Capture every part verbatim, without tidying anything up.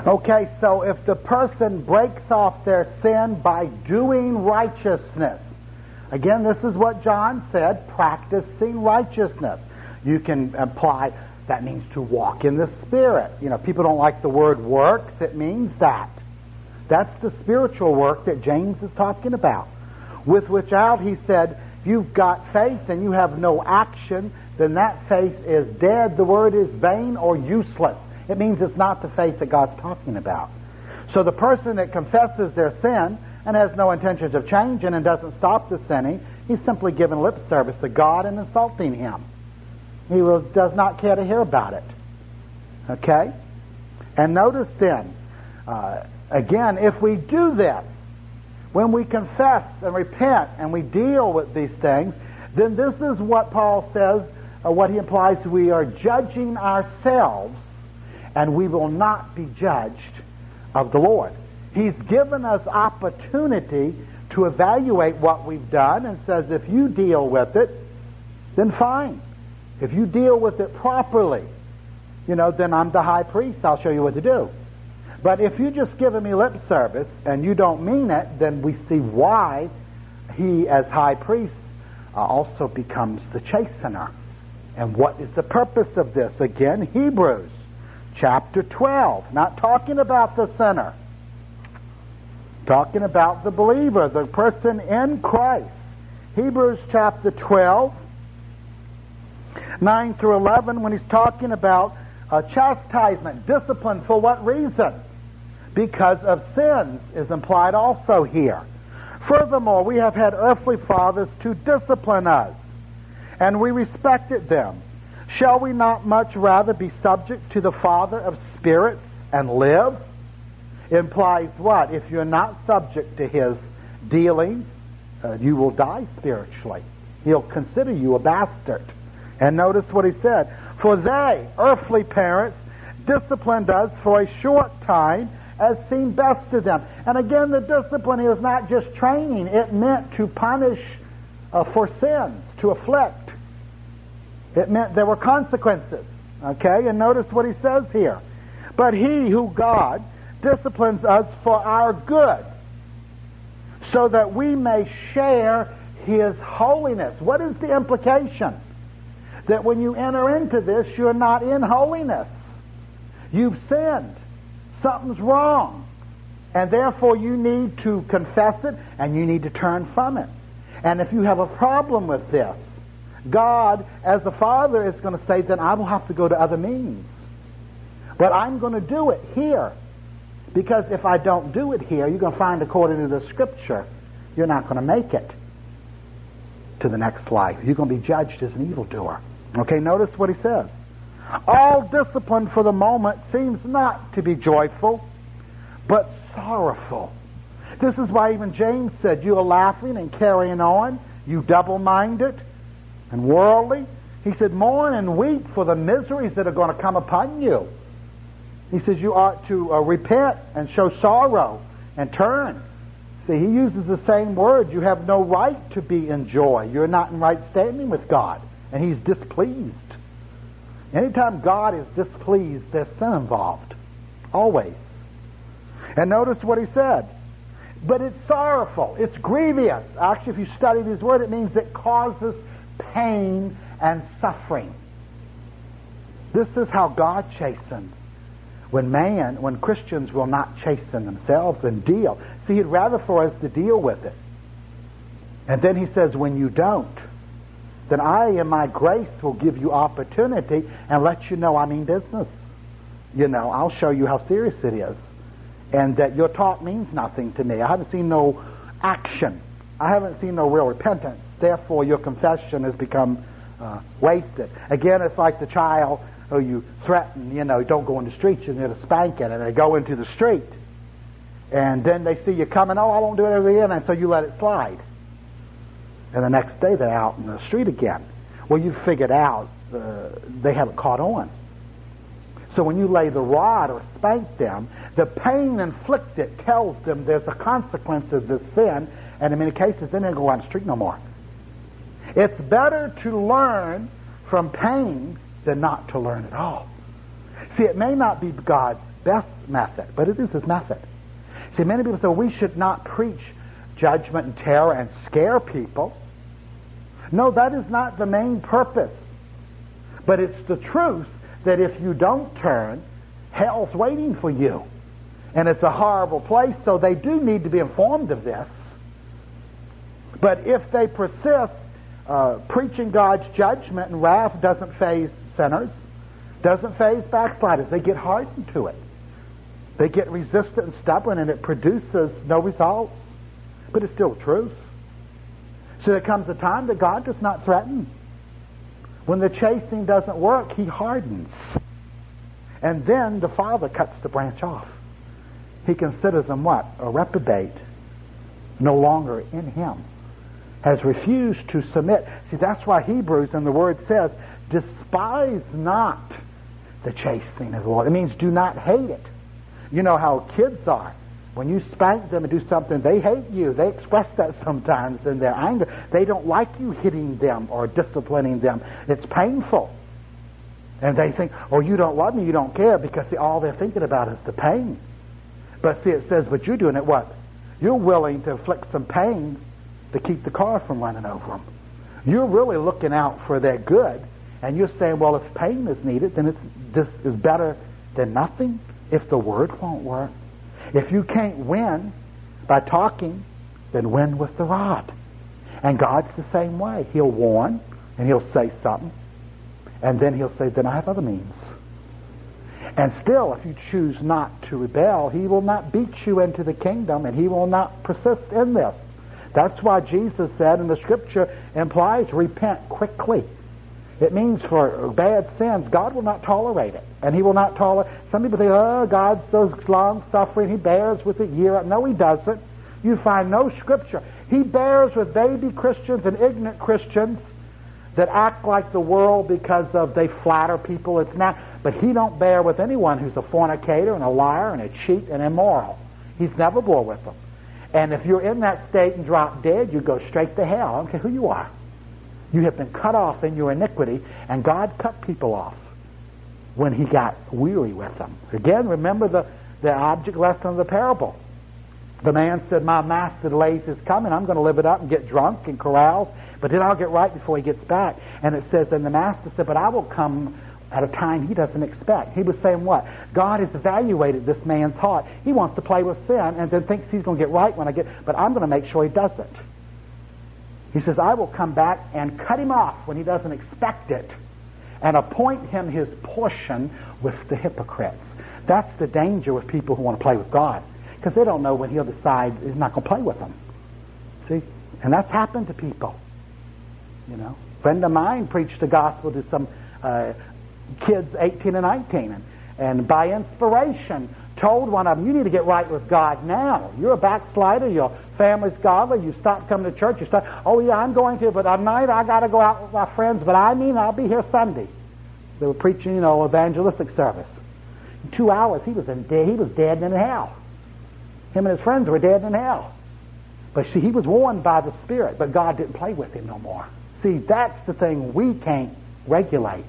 Okay, so if the person breaks off their sin by doing righteousness, again, this is what John said, practicing righteousness. You can apply, that means to walk in the Spirit. You know, people don't like the word works, it means that. That's the spiritual work that James is talking about. With which out, he said, if you've got faith and you have no action, then that faith is dead. The word is vain or useless. It means it's not the faith that God's talking about. So the person that confesses their sin and has no intentions of changing and doesn't stop the sinning, he's simply giving lip service to God and insulting Him. He will, does not care to hear about it. Okay? And notice then, uh, again, if we do this, when we confess and repent and we deal with these things, then this is what Paul says, or what he implies, we are judging ourselves and we will not be judged of the Lord. He's given us opportunity to evaluate what we've done and says if you deal with it, then fine. If you deal with it properly, you know, then I'm the high priest. I'll show you what to do. But if you're just giving me lip service and you don't mean it, then we see why he, as high priest, uh, also becomes the chastener. And what is the purpose of this? Again, Hebrews chapter twelve. Not talking about the sinner. Talking about the believer, the person in Christ. Hebrews chapter twelve, nine through eleven, when he's talking about uh, chastisement, discipline, for what reason? Because of sins is implied also here. Furthermore, we have had earthly fathers to discipline us, and we respected them. Shall we not much rather be subject to the Father of spirits and live? Implies what? If you're not subject to His dealings, uh, you will die spiritually. He'll consider you a bastard. And notice what he said. For they, earthly parents, disciplined us for a short time as seemed best to them. And again, the discipline is not just training. It meant to punish uh, for sins, to afflict. It meant there were consequences. Okay? And notice what he says here. But he who, God, disciplines us for our good, so that we may share His holiness. What is the implication? That when you enter into this, you're not in holiness. You've sinned. Something's wrong. And therefore you need to confess it and you need to turn from it. And if you have a problem with this, God, as the Father, is going to say, then I will have to go to other means. But I'm going to do it here. Because if I don't do it here, you're going to find, according to the Scripture, you're not going to make it to the next life. You're going to be judged as an evildoer. Okay, notice what he says. All discipline for the moment seems not to be joyful, but sorrowful. This is why even James said, you are laughing and carrying on, you double-minded and worldly. He said, mourn and weep for the miseries that are going to come upon you. He says you ought to uh, repent and show sorrow and turn. See, he uses the same word. You have no right to be in joy. You're not in right standing with God. And He's displeased. Anytime God is displeased, there's sin involved. Always. And notice what he said. But it's sorrowful. It's grievous. Actually, if you study this word, it means it causes pain and suffering. This is how God chastens. When man, when Christians will not chasten themselves and deal. See, He'd rather for us to deal with it. And then He says, when you don't, then I in my grace will give you opportunity and let you know I mean business. You know, I'll show you how serious it is. And that your talk means nothing to me. I haven't seen no action. I haven't seen no real repentance. Therefore, your confession has become uh, wasted. Again, it's like the child who you threaten, you know, don't go in the street, you're going to spank it. And they go into the street. And then they see you coming, oh, I won't do it ever again. And so you let it slide. And the next day they're out in the street again. Well, you've figured out uh, they haven't caught on. So when you lay the rod or spank them, the pain inflicted tells them there's a consequence of this sin, and in many cases they don't go on the street no more. It's better to learn from pain than not to learn at all. See, it may not be God's best method, but it is his method. See, many people say, well, we should not preach judgment and terror and scare people. No, that is not the main purpose. But it's the truth that if you don't turn, hell's waiting for you. And it's a horrible place, so they do need to be informed of this. But if they persist, uh, preaching God's judgment and wrath doesn't faze sinners, doesn't faze backsliders. They get hardened to it. They get resistant and stubborn, and it produces no results. But it's still truth. So there comes a time that God does not threaten. When the chastening doesn't work, he hardens. And then the Father cuts the branch off. He considers them what? A reprobate, no longer in him, has refused to submit. See, that's why Hebrews in the Word says, despise not the chastening of the Lord. It means do not hate it. You know how kids are. When you spank them and do something, they hate you. They express that sometimes in their anger. They don't like you hitting them or disciplining them. It's painful. And they think, oh, you don't love me, you don't care, because see, all they're thinking about is the pain. But see, it says, but you're doing it what? You're willing to inflict some pain to keep the car from running over them. You're really looking out for their good, and you're saying, well, if pain is needed, then it's, this is better than nothing if the word won't work. If you can't win by talking, then win with the rod. And God's the same way. He'll warn, and he'll say something, and then he'll say, then I have other means. And still, if you choose not to rebel, he will not beat you into the kingdom, and he will not persist in this. That's why Jesus said, and the scripture implies, repent quickly. It means for bad sins, God will not tolerate it. And he will not tolerate... Some people think, oh, God's so long-suffering, he bears with it year... No, he doesn't. You find no scripture. He bears with baby Christians and ignorant Christians that act like the world because of they flatter people. It's not... But he don't bear with anyone who's a fornicator and a liar and a cheat and immoral. He's never bore with them. And if you're in that state and drop dead, you go straight to hell. I don't care who you are. You have been cut off in your iniquity, and God cut people off when he got weary with them. Again, remember the, the object lesson of the parable. The man said, my master delays his coming. I'm going to live it up and get drunk and carouse, but then I'll get right before he gets back. And it says, and the master said, but I will come at a time he doesn't expect. He was saying what? God has evaluated this man's heart. He wants to play with sin and then thinks he's going to get right when I get... But I'm going to make sure he doesn't. He says, I will come back and cut him off when he doesn't expect it and appoint him his portion with the hypocrites. That's the danger with people who want to play with God, because they don't know when he'll decide he's not going to play with them. See? And that's happened to people. You know, a friend of mine preached the gospel to some uh, kids eighteen and nineteen, and, and by inspiration told one of them, you need to get right with God now. You're a backslider, your family's godly, you stopped coming to church, you start, oh yeah, I'm going to, but at night I got to go out with my friends, but I mean I'll be here Sunday. They were preaching, you know, evangelistic service. In two hours he was in dead, he was dead and in hell. Him and his friends were dead in hell. But see, he was warned by the Spirit, but God didn't play with him no more. See, that's the thing we can't regulate.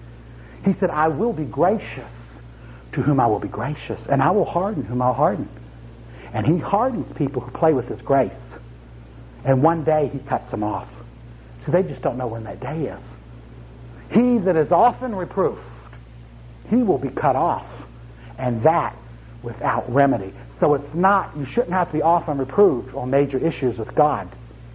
He said, I will be gracious to whom I will be gracious, and I will harden whom I'll harden. And he hardens people who play with his grace. And one day he cuts them off. So they just don't know when that day is. He that is often reproved, he will be cut off. And that without remedy. So it's not, you shouldn't have to be often reproved on major issues with God,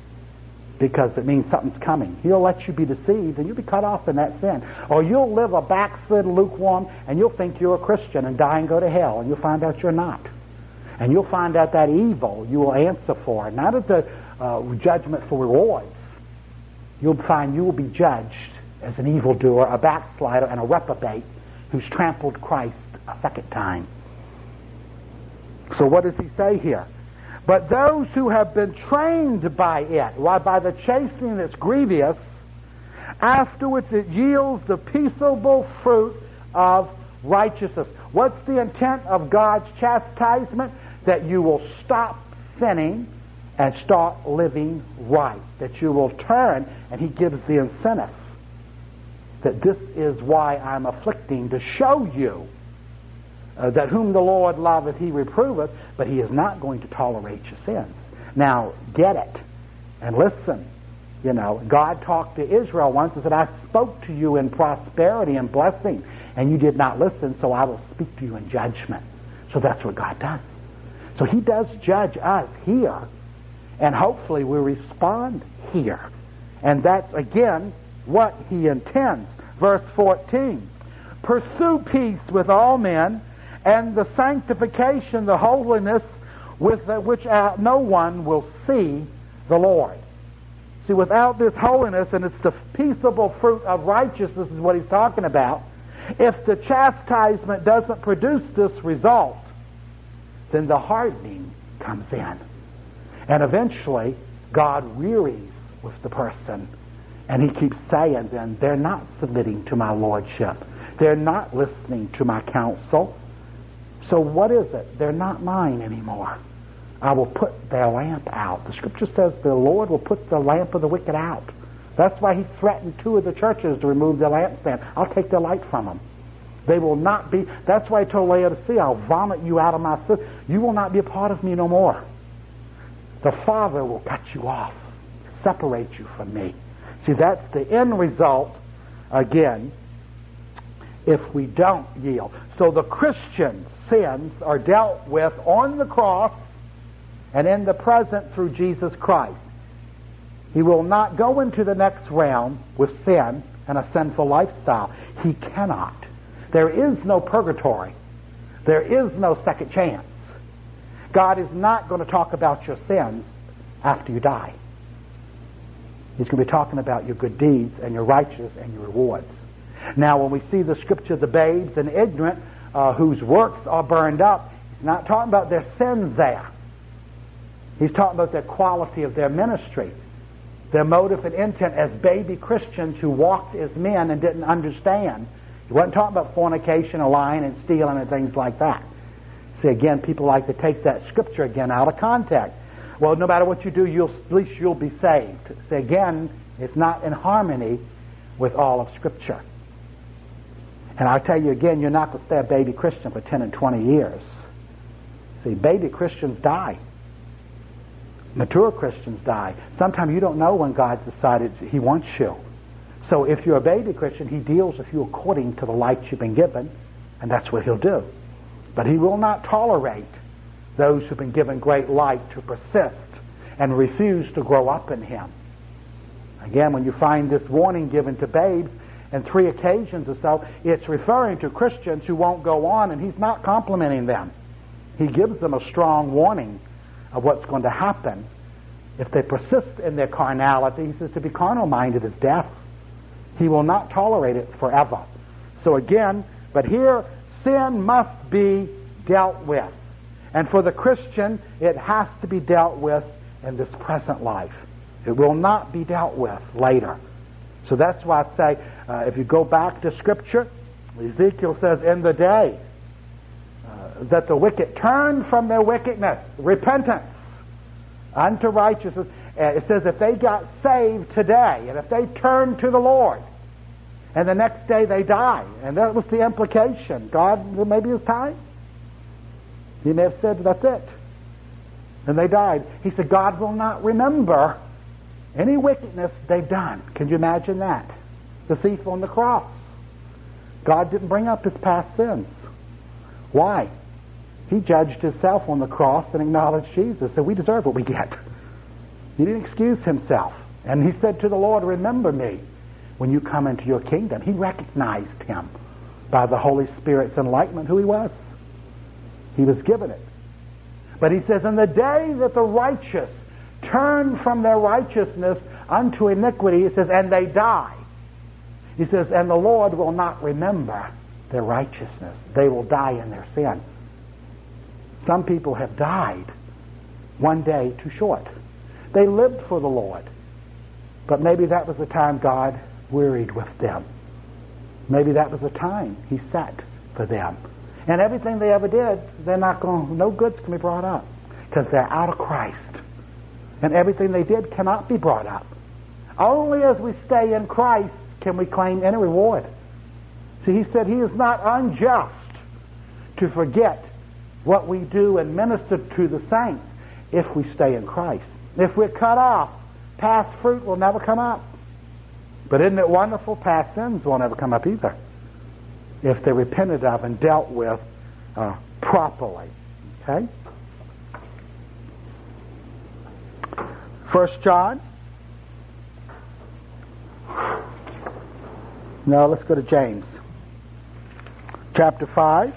because it means something's coming. He'll let you be deceived and you'll be cut off in that sin. Or you'll live a backslid, lukewarm, and you'll think you're a Christian and die and go to hell, and you'll find out you're not. And you'll find out that evil you will answer for, not as a uh, judgment for rewards. You'll find you will be judged as an evildoer, a backslider, and a reprobate who's trampled Christ a second time. So what does he say here? But those who have been trained by it, why by the chastening that's grievous, afterwards it yields the peaceable fruit of righteousness. What's the intent of God's chastisement? That you will stop sinning and start living right. That you will turn, and he gives the incentive. That this is why I'm afflicting, to show you uh, that whom the Lord loveth he reproveth, but he is not going to tolerate your sins. Now, get it and listen. You know, God talked to Israel once and said, I spoke to you in prosperity and blessing, and you did not listen, so I will speak to you in judgment. So that's what God does. So he does judge us here, and hopefully we respond here. And that's, again, what he intends. Verse fourteen, pursue peace with all men, and the sanctification, the holiness, with which no one will see the Lord. See, without this holiness, and it's the peaceable fruit of righteousness is what he's talking about, if the chastisement doesn't produce this result, then the hardening comes in. And eventually, God wearies with the person. And he keeps saying then, they're not submitting to my lordship. They're not listening to my counsel. So what is it? They're not mine anymore. I will put their lamp out. The scripture says the Lord will put the lamp of the wicked out. That's why he threatened two of the churches to remove their lampstand. I'll take their light from them. They will not be. That's why he told Laodicea, I'll vomit you out of my system. You will not be a part of me no more. The Father will cut you off, separate you from me. See, that's the end result, again, if we don't yield. So the Christian sins are dealt with on the cross and in the present through Jesus Christ. He will not go into the next realm with sin and a sinful lifestyle. He cannot. There is no purgatory. There is no second chance. God is not going to talk about your sins after you die. He's going to be talking about your good deeds and your righteousness and your rewards. Now, when we see the scripture, the babes and ignorant uh, whose works are burned up, he's not talking about their sins there. He's talking about the quality of their ministry, their motive and intent as baby Christians who walked as men and didn't understand. He wasn't talking about fornication or lying and stealing and things like that. See, again, people like to take that scripture again out of context. Well, no matter what you do, you'll, at least you'll be saved. See, again, it's not in harmony with all of Scripture. And I'll tell you again, you're not going to stay a baby Christian for ten and twenty years. See, baby Christians die. Mature Christians die. Sometimes you don't know when God's decided he wants you. So if you're a baby Christian, he deals with you according to the light you've been given, and that's what he'll do. But he will not tolerate those who've been given great light to persist and refuse to grow up in him. Again, when you find this warning given to babes in three occasions or so, it's referring to Christians who won't go on, and he's not complimenting them. He gives them a strong warning of what's going to happen if they persist in their carnality. He says to be carnal-minded is death. He will not tolerate it forever. So again, but here, sin must be dealt with. And for the Christian, it has to be dealt with in this present life. It will not be dealt with later. So that's why I say, uh, if you go back to Scripture, Ezekiel says, in the day uh, that the wicked turn from their wickedness, repentance, unto righteousness. Uh, it says if they got saved today, and if they turned to the Lord, and the next day they die, and that was the implication. God, maybe it's time. He may have said, that's it. And they died. He said, God will not remember any wickedness they've done. Can you imagine that? The thief on the cross. God didn't bring up his past sins. Why? He judged himself on the cross and acknowledged Jesus. So we deserve what we get. He didn't excuse himself. And he said to the Lord, remember me when you come into your kingdom. He recognized him by the Holy Spirit's enlightenment who he was. He was given it. But he says, in the day that the righteous turn from their righteousness unto iniquity, he says, and they die. He says, and the Lord will not remember their righteousness. They will die in their sin. Some people have died one day too short. They lived for the Lord. But maybe that was the time God wearied with them. Maybe that was the time he set for them. And everything they ever did, they're not going, no goods can be brought up because they're out of Christ. And everything they did cannot be brought up. Only as we stay in Christ can we claim any reward. See, he said he is not unjust to forget what we do and minister to the saints if we stay in Christ. If we're cut off, past fruit will never come up. But isn't it wonderful? Past sins won't ever come up either, if they're repented of and dealt with uh, properly. Okay? First John. No, let's go to James. Chapter five.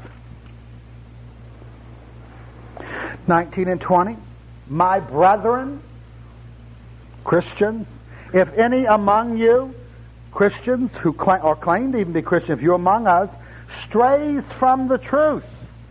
nineteen and twenty. My brethren, Christians, if any among you, Christians who claim, or claim to even be Christian, if you're among us, strays from the truth,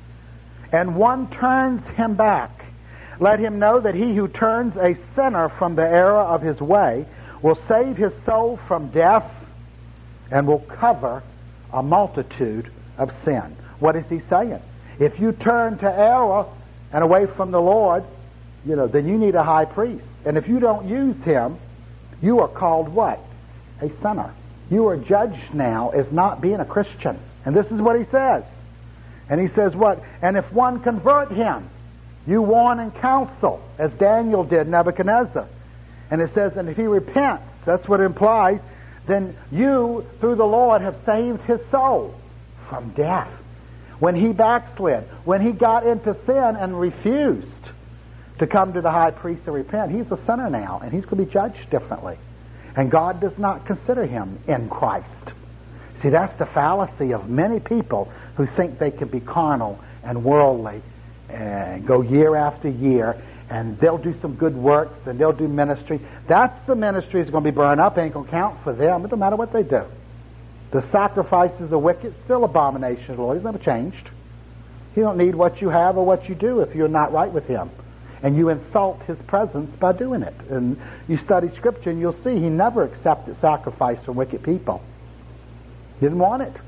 and one turns him back, let him know that he who turns a sinner from the error of his way will save his soul from death and will cover a multitude of sin. What is he saying? If you turn to error and away from the Lord, you know, then you need a high priest. And if you don't use him, you are called what? A sinner. You are judged now as not being a Christian. And this is what he says. And he says what? And if one convert him, you warn and counsel, as Daniel did Nebuchadnezzar. And it says, and if he repents, that's what it implies, then you, through the Lord, have saved his soul from death. When he backslid, when he got into sin and refused to come to the high priest to repent, he's a sinner now, and he's going to be judged differently. And God does not consider him in Christ. See, that's the fallacy of many people who think they can be carnal and worldly and go year after year, and they'll do some good works and they'll do ministry. That's the ministry that's going to be burned up. It ain't going to count for them. It doesn't matter what they do. The sacrifices of the wicked, still abomination to the Lord. He's never changed. He don't need what you have or what you do if you're not right with him. And you insult his presence by doing it. And you study Scripture and you'll see he never accepted sacrifice from wicked people. He didn't want it.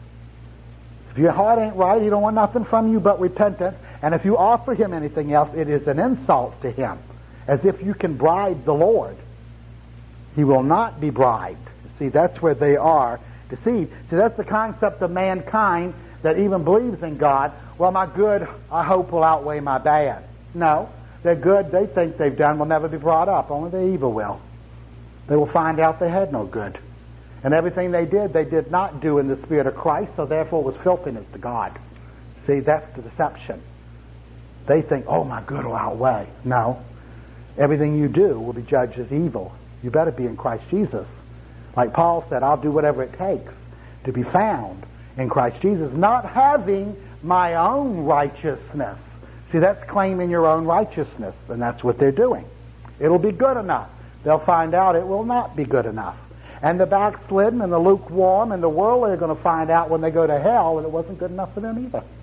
If your heart ain't right, he don't want nothing from you but repentance. And if you offer him anything else, it is an insult to him, as if you can bribe the Lord. He will not be bribed. See, that's where they are deceived. See, that's the concept of mankind that even believes in God. Well, my good, I hope, will outweigh my bad. No, their good they think they've done will never be brought up. Only the evil will. They will find out they had no good. And everything they did, they did not do in the Spirit of Christ, so therefore it was filthiness to God. See, that's the deception. They think, oh, my good will outweigh. No. Everything you do will be judged as evil. You better be in Christ Jesus. Like Paul said, I'll do whatever it takes to be found in Christ Jesus, not having my own righteousness. See, that's claiming your own righteousness, and that's what they're doing. It'll be good enough. They'll find out it will not be good enough. And the backslidden and the lukewarm and the worldly are going to find out when they go to hell that it wasn't good enough for them either.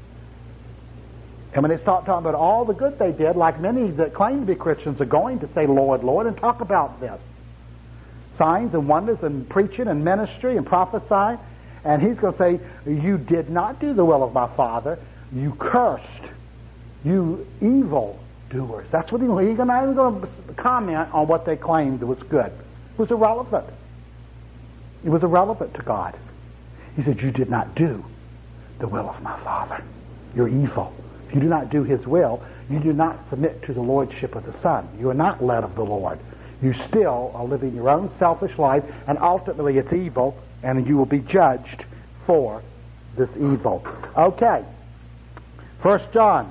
And when they start talking about all the good they did, like many that claim to be Christians are going to say, Lord, Lord, and talk about this. Signs and wonders and preaching and ministry and prophesying. And he's going to say, you did not do the will of my Father. You cursed. You evil doers. That's what he, he's not even going to comment on what they claimed was good. It was irrelevant. It was irrelevant to God. He said, you did not do the will of my Father. You're evil. If you do not do his will, you do not submit to the lordship of the Son. You are not led of the Lord. You still are living your own selfish life, and ultimately it's evil, and you will be judged for this evil. Okay. First John.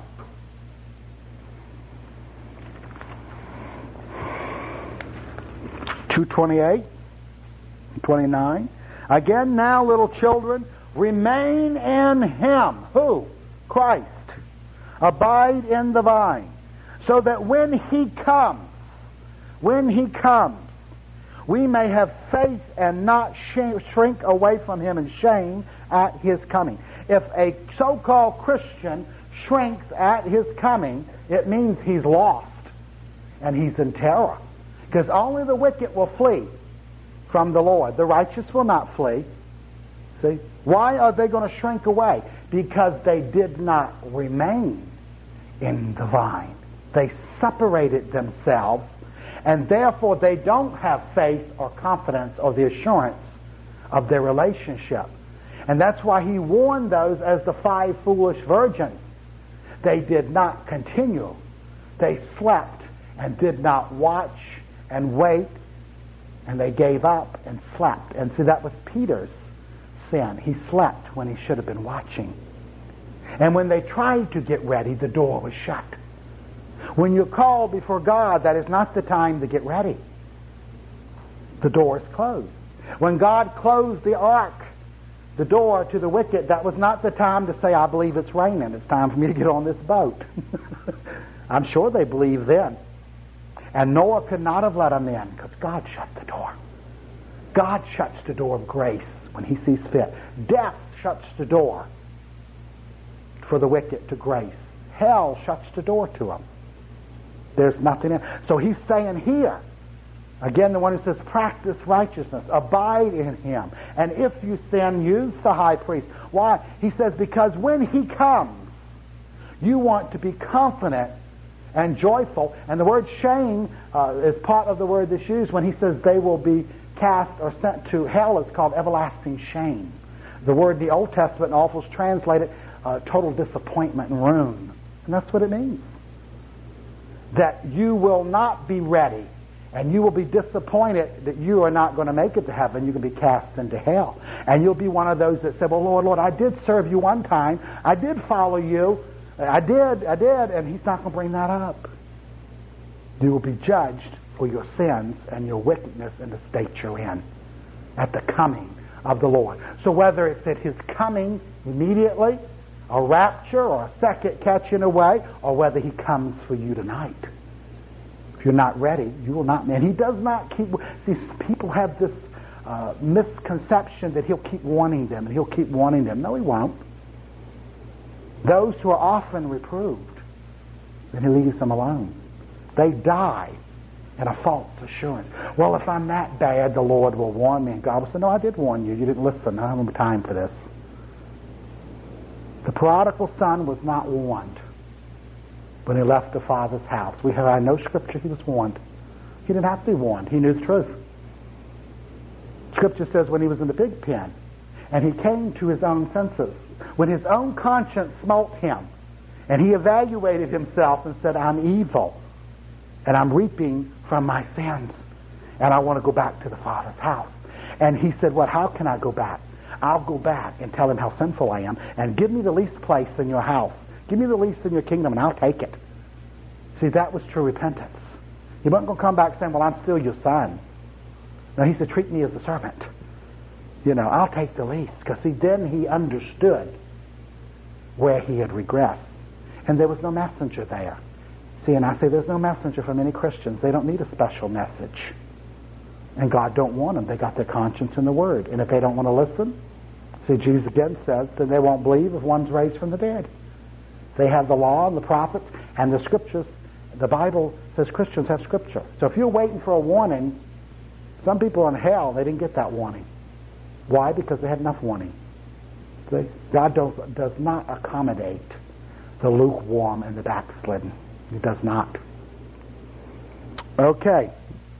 two twenty-eight, twenty-nine. Again, now, little children, remain in him. Who? Christ. Abide in the vine, so that when he comes, when he comes, we may have faith and not sh- shrink away from him in shame at his coming. If a so-called Christian shrinks at his coming, it means he's lost and he's in terror. Because only the wicked will flee from the Lord. The righteous will not flee. See? Why are they going to shrink away? Because they did not remain in the vine. They separated themselves, and therefore they don't have faith or confidence or the assurance of their relationship. And that's why he warned those as the five foolish virgins. They did not continue. They slept and did not watch and wait, and they gave up and slept. And see, that was Peter's sin. He slept when he should have been watching. And when they tried to get ready, the door was shut. When you're called before God, that is not the time to get ready. The door is closed. When God closed the ark, the door to the wicked, that was not the time to say, I believe it's raining. It's time for me to get on this boat. I'm sure they believed then. And Noah could not have let them in because God shut the door. God shuts the door of grace when he sees fit. Death shuts the door for the wicked to grace. Hell shuts the door to them. There's nothing in. So he's saying here, again, the one who says, practice righteousness, abide in him. And if you sin, use the high priest. Why? He says, because when he comes, you want to be confident and joyful. And the word shame uh, is part of the word that's used when he says they will be cast or sent to hell. It's called everlasting shame. The word in the Old Testament often is translated uh, total disappointment and ruin. And that's what it means. That you will not be ready, and you will be disappointed that you are not going to make it to heaven. You can be cast into hell. And you'll be one of those that said, well, Lord, Lord, I did serve you one time. I did follow you. I did, I did. And he's not going to bring that up. You will be judged for your sins and your wickedness in the state you're in at the coming of the Lord. So whether it's at his coming immediately, a rapture, or a second catching away, or whether he comes for you tonight. If you're not ready, you will not. And he does not keep. See, people have this uh, misconception that he'll keep warning them, and he'll keep warning them. No, he won't. Those who are often reproved, then he leaves them alone. They die in a false assurance. Well, if I'm that bad, the Lord will warn me. And God will say, no, I did warn you. You didn't listen. I don't have time for this. The prodigal son was not warned when he left the father's house. We have I know Scripture he was warned. He didn't have to be warned. He knew the truth. Scripture says when he was in the pig pen and he came to his own senses, when his own conscience smote him and he evaluated himself and said, I'm evil and I'm reaping from my sins and I want to go back to the Father's house. And he said, what, how can I go back? I'll go back and tell him how sinful I am and give me the least place in your house. Give me the least in your kingdom and I'll take it. See, that was true repentance. He wasn't going to come back saying, well, I'm still your son. No, he said, treat me as a servant. You know, I'll take the least. Because see, then he understood where he had regressed. And there was no messenger there. See, and I say there's no messenger for many Christians. They don't need a special message. And God don't want them. They got their conscience in the Word. And if they don't want to listen, see, Jesus again says, then they won't believe if one's raised from the dead. They have the law and the prophets and the Scriptures. The Bible says Christians have Scripture. So if you're waiting for a warning, some people in hell, they didn't get that warning. Why? Because they had enough warning. See? God does, does not accommodate the lukewarm and the backslidden. He does not. Okay.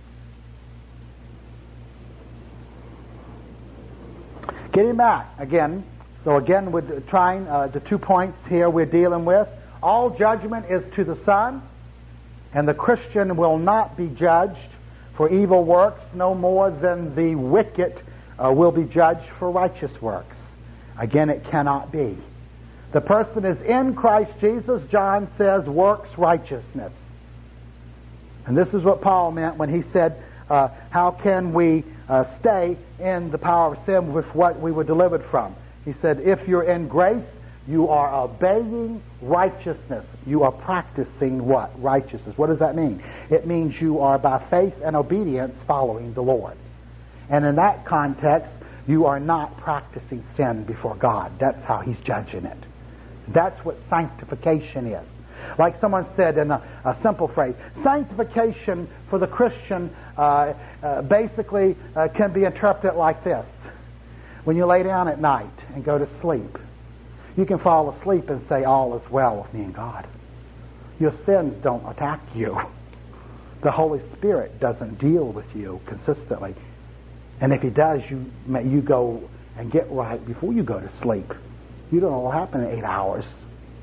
Getting back again. So again, we're trying uh, the two points here we're dealing with. All judgment is to the Son, and the Christian will not be judged for evil works no more than the wicked uh, will be judged for righteous works. Again, it cannot be. The person is in Christ Jesus, John says, works righteousness. And this is what Paul meant when he said, uh, how can we uh, stay in the power of sin with what we were delivered from? He said, if you're in grace, you are obeying righteousness. You are practicing what? Righteousness. What does that mean? It means you are by faith and obedience following the Lord. And in that context, you are not practicing sin before God. That's how He's judging it. That's what sanctification is. Like someone said in a, a simple phrase, sanctification for the Christian uh, uh, basically uh, can be interpreted like this. When you lay down at night and go to sleep, you can fall asleep and say, all is well with me and God. Your sins don't attack you. The Holy Spirit doesn't deal with you consistently. And if He does, you you go and get right before you go to sleep. You don't know what will happen in eight hours.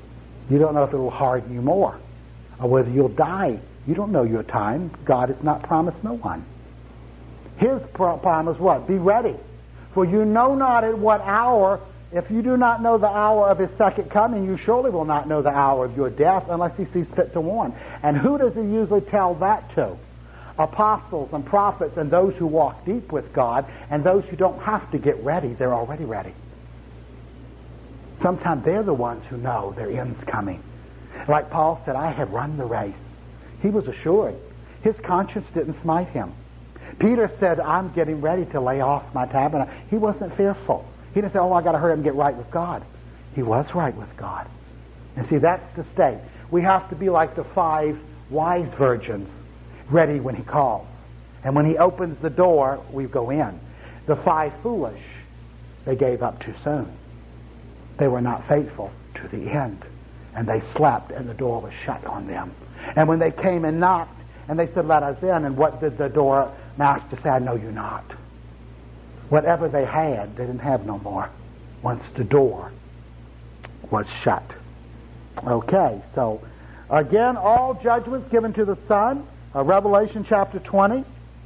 You don't know if it will harden you more or whether you'll die. You don't know your time. God has not promised no one. His promise what? Be ready. For you know not at what hour. If you do not know the hour of his second coming, you surely will not know the hour of your death unless he sees fit to warn. And who does he usually tell that to? Apostles and prophets and those who walk deep with God, and those who don't have to get ready. They're already ready. Sometimes they're the ones who know their end's coming. Like Paul said, I have run the race. He was assured. His conscience didn't smite him. Peter said, I'm getting ready to lay off my tabernacle. He wasn't fearful. He didn't say, oh, I got to hurry up and get right with God. He was right with God. And see, that's the state. We have to be like the five wise virgins, ready when he calls. And when he opens the door, we go in. The five foolish, they gave up too soon. They were not faithful to the end. And they slept, and the door was shut on them. And when they came and knocked, and they said, let us in, and what did the door master say? I know you not. Whatever they had, they didn't have no more once the door was shut. Okay, so again, all judgments given to the Son. Uh, Revelation chapter twenty,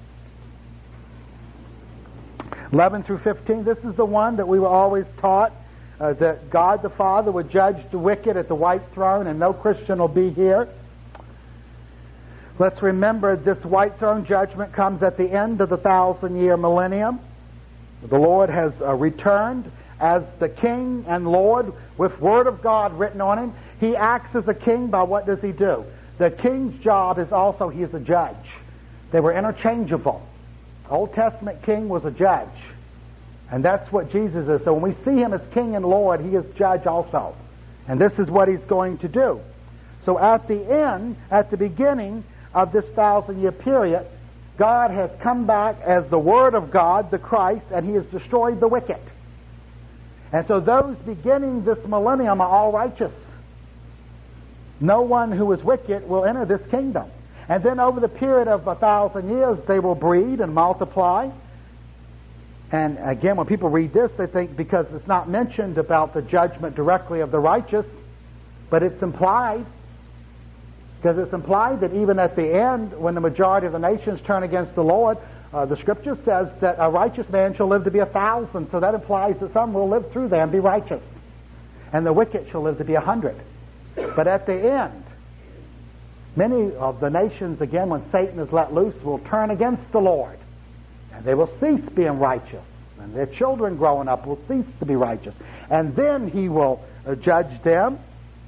eleven through fifteen. This is the one that we were always taught, uh, that God the Father would judge the wicked at the white throne, and no Christian will be here. Let's remember this white throne judgment comes at the end of the thousand-year millennium. The Lord has uh, returned as the King and Lord with Word of God written on him. He acts as a king by what does he do? The king's job is also he is a judge. They were interchangeable. Old Testament king was a judge. And that's what Jesus is. So when we see him as King and Lord, he is judge also. And this is what he's going to do. So at the end, at the beginning of this thousand-year period, God has come back as the Word of God, the Christ, and he has destroyed the wicked. And so those beginning this millennium are all righteous. No one who is wicked will enter this kingdom. And then over the period of a thousand years, they will breed and multiply. And again, when people read this, they think because it's not mentioned about the judgment directly of the righteous, but it's implied. Because it's implied that even at the end, when the majority of the nations turn against the Lord, uh, the Scripture says that a righteous man shall live to be a thousand. So that implies that some will live through there and be righteous. And the wicked shall live to be a hundred. But at the end, many of the nations, again, when Satan is let loose, will turn against the Lord. And they will cease being righteous. And their children growing up will cease to be righteous. And then he will uh, judge them.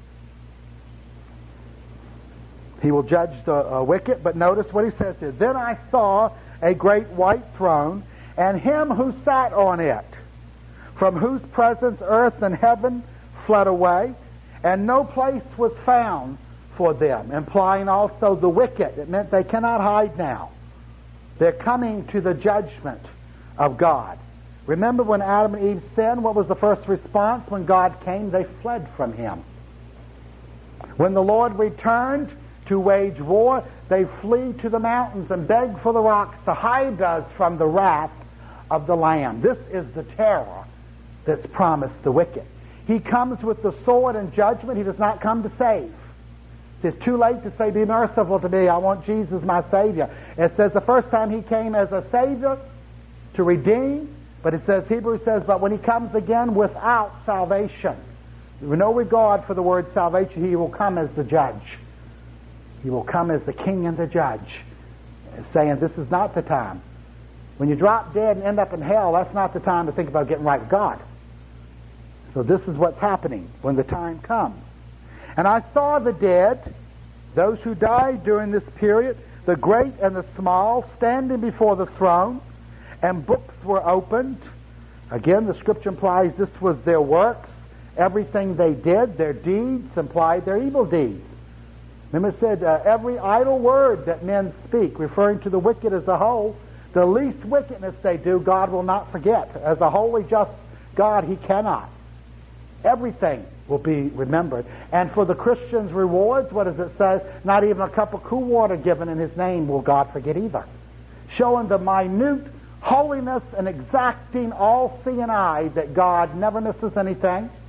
He will judge the uh, wicked, but notice what he says here. Then I saw a great white throne, and him who sat on it, from whose presence earth and heaven fled away, and no place was found for them, implying also the wicked. It meant they cannot hide now. They're coming to the judgment of God. Remember when Adam and Eve sinned, what was the first response? When God came, they fled from him. When the Lord returned to wage war, they flee to the mountains and beg for the rocks to hide us from the wrath of the Lamb. This is the terror that's promised the wicked. He comes with the sword and judgment. He does not come to save. It's too late to say, be merciful to me. I want Jesus my Savior. It says the first time he came as a Savior to redeem, but it says, Hebrews says, but when he comes again without salvation, with no regard for the word salvation, he will come as the judge. He will come as the king and the judge, saying this is not the time. When you drop dead and end up in hell, that's not the time to think about getting right with God. So this is what's happening when the time comes. And I saw the dead, those who died during this period, the great and the small, standing before the throne, and books were opened. Again, the Scripture implies this was their works. Everything they did, their deeds, implied their evil deeds. Remember it said, uh, every idle word that men speak, referring to the wicked as a whole, the least wickedness they do, God will not forget. As a holy, just God, he cannot. Everything will be remembered. And for the Christian's rewards, what does it say? Not even a cup of cool water given in his name will God forget either. Showing the minute holiness and exacting all-seeing eye that God never misses anything.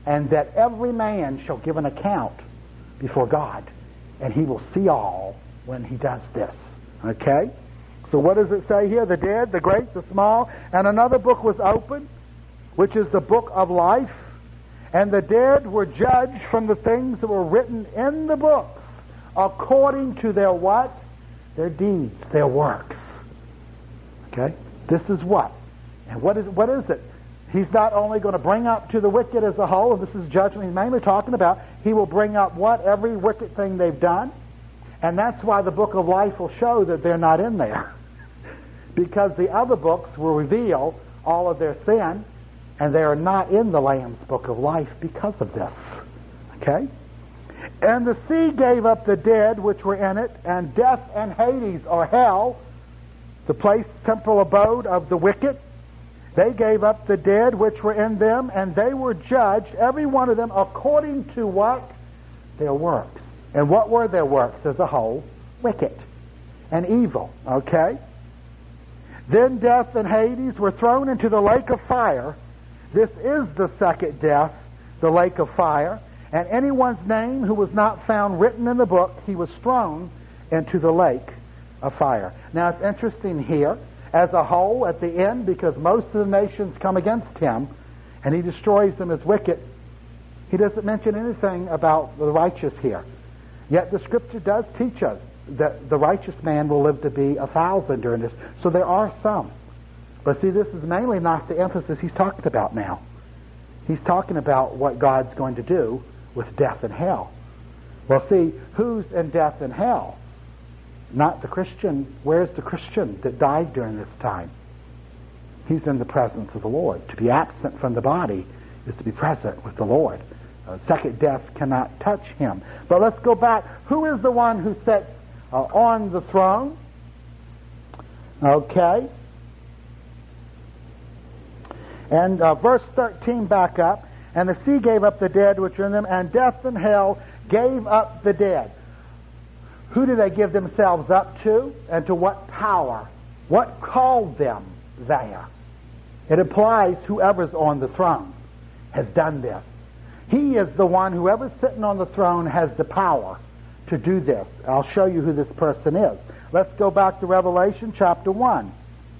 and that every man shall give an account before God, and he will see all when he does this. Okay? So what does it say here? The dead, the great, the small, and another book was opened, which is the book of life, and the dead were judged from the things that were written in the books according to their what? Their deeds, their works. Okay? This is what? And what is what is it? He's not only going to bring up to the wicked as a whole, and this is judgment he's mainly talking about, he will bring up what? Every wicked thing they've done. And that's why the book of life will show that they're not in there. Because the other books will reveal all of their sin, and they are not in the Lamb's book of life because of this. Okay? And the sea gave up the dead which were in it, and death and Hades, or hell, the place, temporal abode of the wicked, they gave up the dead which were in them, and they were judged, every one of them, according to what? Their works. And what were their works as a whole? Wicked and evil. Okay? Then death and Hades were thrown into the lake of fire. This is the second death, the lake of fire. And anyone's name who was not found written in the book, he was thrown into the lake of fire. Now it's interesting here, as a whole, at the end, because most of the nations come against him, and he destroys them as wicked, he doesn't mention anything about the righteous here. Yet the Scripture does teach us that the righteous man will live to be a thousand during this. So there are some. But see, this is mainly not the emphasis he's talking about now. He's talking about what God's going to do with death and hell. Well, see, who's in death and hell? Not the Christian. Where's the Christian that died during this time? He's in the presence of the Lord. To be absent from the body is to be present with the Lord. Uh, second death cannot touch him. But let's go back. Who is the one who sits uh, on the throne? Okay. And uh, verse thirteen back up. And the sea gave up the dead which were in them, and death and hell gave up the dead. Who do they give themselves up to? And to what power? What called them there? It implies whoever's on the throne has done this. He is the one, whoever's sitting on the throne has the power to do this. I'll show you who this person is. Let's go back to Revelation chapter one.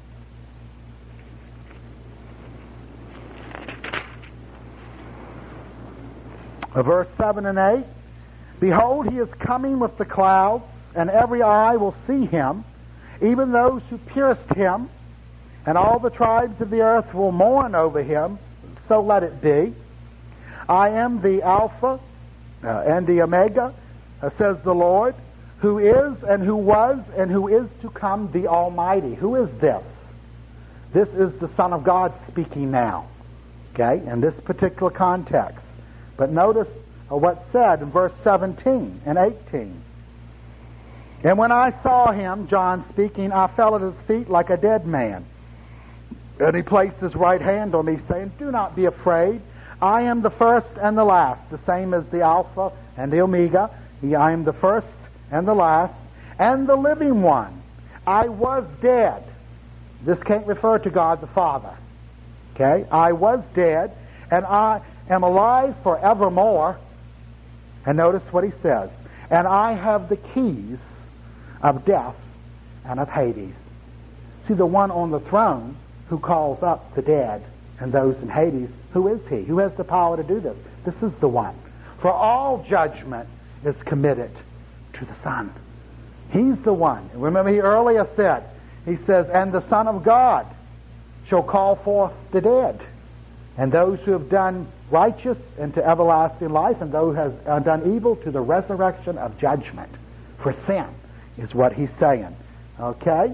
Verse seven and eight. Behold, he is coming with the clouds, and every eye will see him, even those who pierced him, and all the tribes of the earth will mourn over him. So let it be. I am the Alpha uh, and the Omega, uh, says the Lord, who is and who was and who is to come, the Almighty. Who is this? This is the Son of God speaking now, okay, in this particular context. But notice uh, what's said in verse seventeen and eighteen. And when I saw him, John speaking, I fell at his feet like a dead man. And he placed his right hand on me, saying, Do not be afraid. I am the first and the last, the same as the Alpha and the Omega. I am the first and the last, and the living one. I was dead. This can't refer to God the Father. Okay? I was dead, and I am alive forevermore. And notice what he says. And I have the keys of death and of Hades. See, the one on the throne who calls up the dead and those in Hades, who is he? Who has the power to do this? This is the one. For all judgment is committed to the Son. He's the one. Remember, he earlier said, he says, and the Son of God shall call forth the dead, and those who have done righteous into everlasting life, and those who have done evil to the resurrection of judgment for sin, is what he's saying. Okay?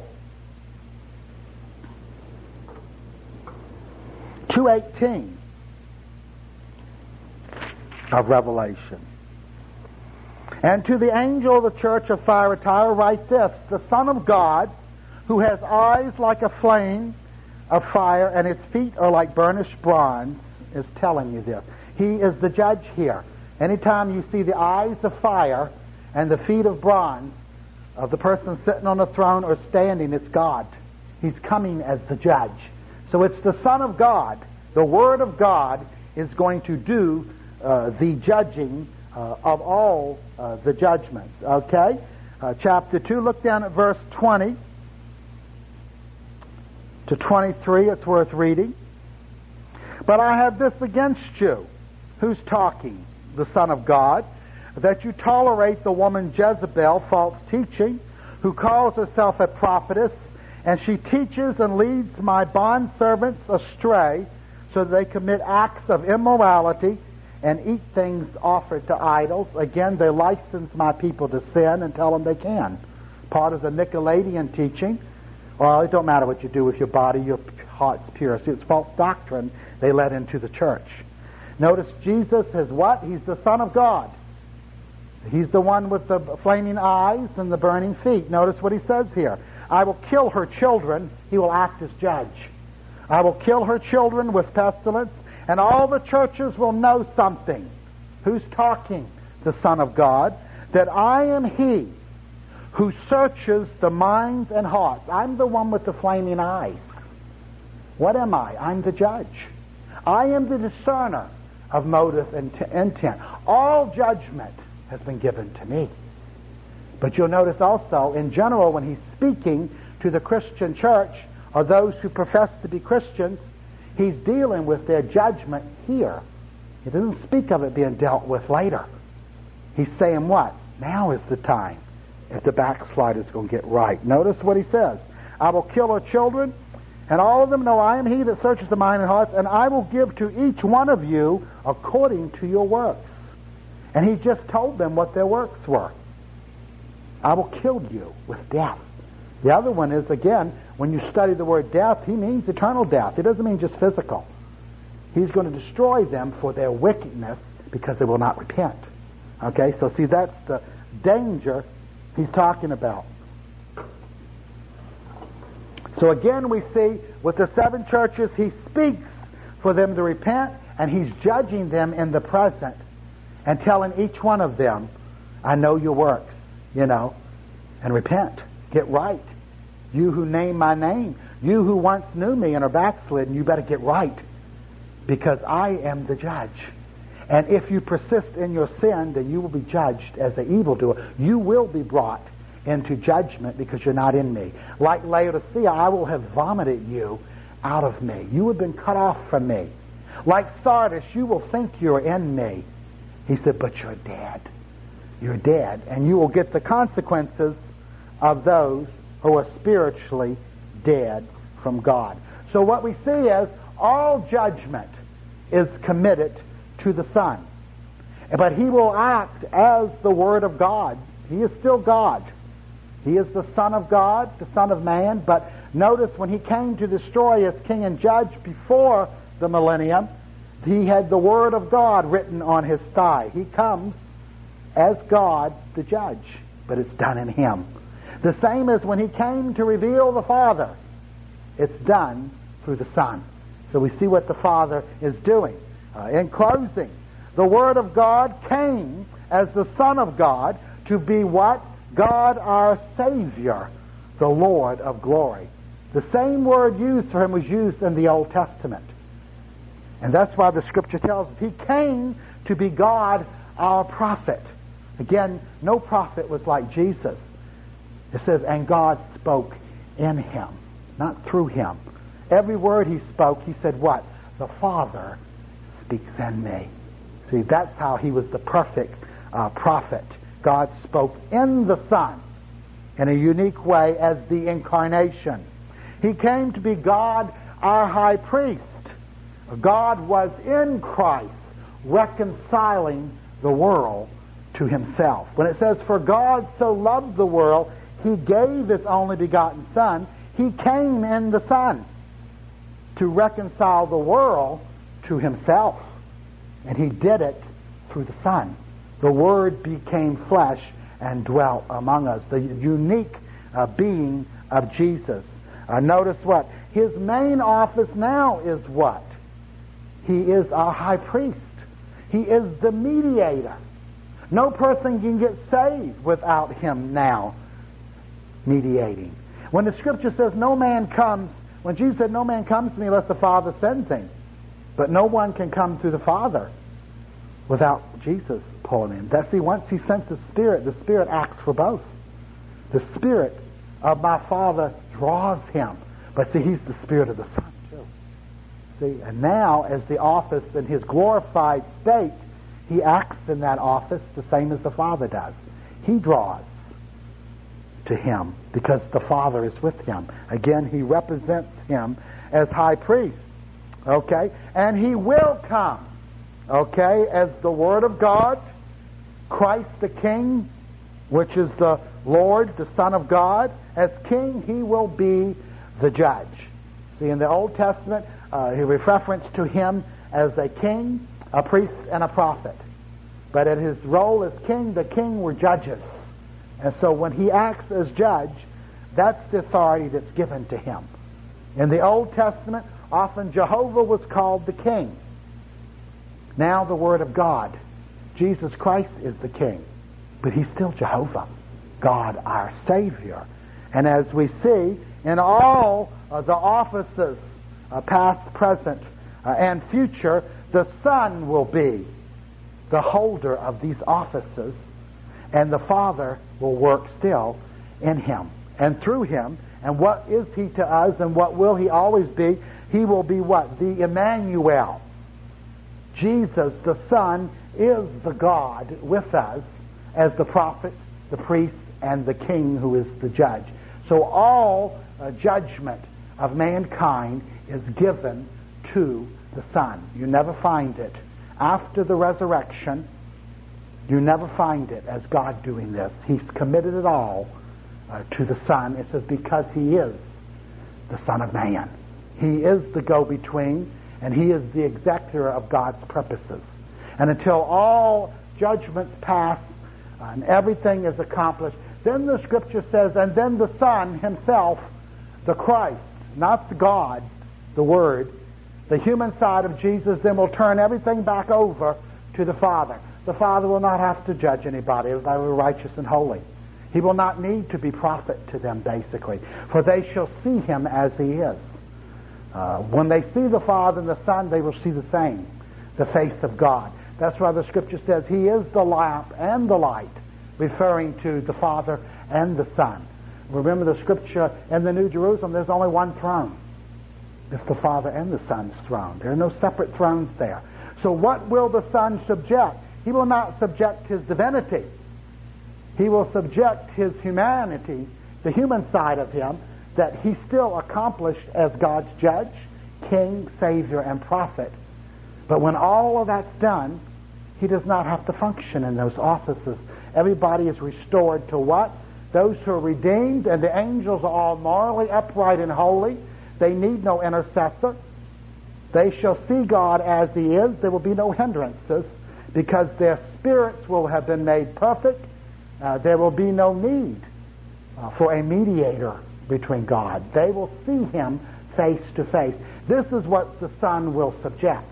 two eighteen of Revelation. And to the angel of the church of Thyatira write this, the Son of God, who has eyes like a flame of fire, and his feet are like burnished bronze, is telling you this. He is the judge here. Anytime you see the eyes of fire and the feet of bronze of the person sitting on the throne or standing, it's God. He's coming as the judge. So it's the Son of God, the Word of God, is going to do uh, the judging uh, of all uh, the judgments. Okay? Uh, chapter two, look down at verse twenty to twenty-three. It's worth reading. But I have this against you. Who's talking? The Son of God. That you tolerate the woman Jezebel, false teaching, who calls herself a prophetess, and she teaches and leads my bondservants astray, so that they commit acts of immorality and eat things offered to idols. Again, they license my people to sin and tell them they can. Part of the Nicolaitan teaching. Well, it don't matter what you do with your body, your heart's pure. See, it's false doctrine they let into the church. Notice Jesus is what? He's the Son of God. He's the one with the flaming eyes and the burning feet. Notice what he says here. I will kill her children. He will act as judge. I will kill her children with pestilence, and all the churches will know something. Who's talking? The Son of God. That I am He who searches the minds and hearts. I'm the one with the flaming eyes. What am I? I'm the judge. I am the discerner of motive and t- intent. All judgment has been given to me. But you'll notice also, in general, when he's speaking to the Christian church, or those who profess to be Christians, he's dealing with their judgment here. He doesn't speak of it being dealt with later. He's saying what? Now is the time if the backslider's going to get right. Notice what he says. I will kill her children, and all of them know I am He that searches the mind and hearts, and I will give to each one of you according to your works. And he just told them what their works were. I will kill you with death. The other one is, again, when you study the word death, he means eternal death. It doesn't mean just physical. He's going to destroy them for their wickedness because they will not repent. Okay, so see, that's the danger he's talking about. So again, we see with the seven churches, he speaks for them to repent, and he's judging them in the present and telling each one of them, I know your works, you know, and repent. Get right. You who name my name, you who once knew me and are backslidden, you better get right, because I am the judge. And if you persist in your sin, then you will be judged as an evildoer. You will be brought into judgment because you're not in me. Like Laodicea, I will have vomited you out of me. You have been cut off from me. Like Sardis, you will think you're in me. He said, but you're dead. You're dead, and you will get the consequences of those who are spiritually dead from God. So what we see is all judgment is committed to the Son. But He will act as the Word of God. He is still God. He is the Son of God, the Son of Man. But notice when He came to destroy as King and Judge before the millennium, He had the Word of God written on His thigh. He comes as God, the Judge, but it's done in Him. The same as when He came to reveal the Father. It's done through the Son. So we see what the Father is doing. Uh, in closing, the Word of God came as the Son of God to be what? God our Savior, the Lord of glory. The same word used for Him was used in the Old Testament. And that's why the Scripture tells us He came to be God our prophet. Again, no prophet was like Jesus. It says, and God spoke in Him, not through Him. Every word He spoke, He said what? The Father speaks in me. See, that's how He was the perfect uh, prophet. God spoke in the Son in a unique way as the incarnation. He came to be God, our high priest. God was in Christ, reconciling the world to Himself. When it says, for God so loved the world, He gave His only begotten Son, He came in the Son to reconcile the world to Himself. And He did it through the Son. The Word became flesh and dwelt among us. The unique uh, being of Jesus. Uh, notice what? His main office now is what? He is our high priest. He is the mediator. No person can get saved without Him now mediating. When the Scripture says no man comes, when Jesus said no man comes to me unless the Father sends him, but no one can come through the Father without Jesus pulling him. That's see, once he sends the Spirit, the Spirit acts for both. The Spirit of my Father draws him. But see, he's the Spirit of the Son too. See, and now as the office in his glorified state, he acts in that office the same as the Father does. He draws to him because the Father is with him. Again, he represents him as high priest. Okay? And he will come. Okay? As the Word of God, Christ the King, which is the Lord, the Son of God. As King, he will be the judge. See, in the Old Testament, uh, he reference to him as a king, a priest, and a prophet. But in his role as king, the king were judges. And so when he acts as judge, that's the authority that's given to him. In the Old Testament, often Jehovah was called the king. Now the Word of God. Jesus Christ is the king. But he's still Jehovah, God our Savior. And as we see in all uh, the offices, uh, past, present, uh, and future, the Son will be the holder of these offices, and the Father will work still in him and through him. And what is he to us, and what will he always be? He will be what? The Emmanuel. Jesus, the Son, is the God with us as the prophet, the priest, and the king who is the judge. So all uh, judgment of mankind is given to the Son. You never find it. After the resurrection, you never find it as God doing this. He's committed it all uh, to the Son. It says because he is the Son of Man. He is the go-between, and he is the executor of God's purposes. And until all judgments pass uh, and everything is accomplished, then the Scripture says, and then the Son himself, the Christ, not the God, the Word, the human side of Jesus, then will turn everything back over to the Father. The Father will not have to judge anybody. Everybody will be righteous and holy. He will not need to be prophet to them, basically, for they shall see him as he is. Uh, when they see the Father and the Son, they will see the same, the face of God. That's why the Scripture says he is the lamp and the light, referring to the Father and the Son. Remember the Scripture in the New Jerusalem, there's only one throne. It's the Father and the Son's throne. There are no separate thrones there. So what will the Son subject? He will not subject his divinity. He will subject his humanity, the human side of him, that he still accomplished as God's judge, king, savior, and prophet. But when all of that's done, he does not have to function in those offices. Everybody is restored to what? Those who are redeemed, and the angels are all morally upright and holy. They need no intercessor. They shall see God as he is. There will be no hindrances because their spirits will have been made perfect. Uh, there will be no need uh, for a mediator between God. They will see him face to face. This is what the Son will subject.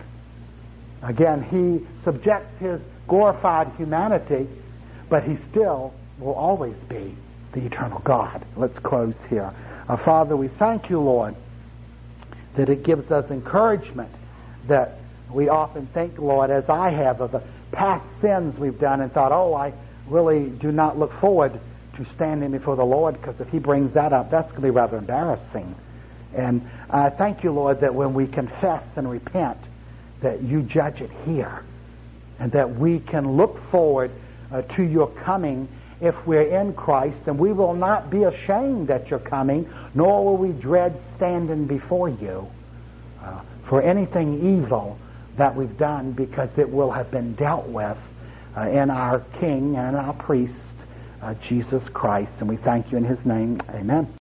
Again, he subjects his glorified humanity, but he still will always be the eternal God. Let's close here. Uh, Father, we thank you, Lord, that it gives us encouragement that we often think, Lord, as I have, of the past sins we've done and thought, oh, I really do not look forward to standing before the Lord, because if he brings that up, that's going to be rather embarrassing. And I thank you, Lord, that when we confess and repent, that you judge it here, and that we can look forward uh, to your coming if we're in Christ, and we will not be ashamed at your coming, nor will we dread standing before you uh, for anything evil that we've done, because it will have been dealt with uh, in our King and our priest, uh, Jesus Christ. And we thank you in his name. Amen.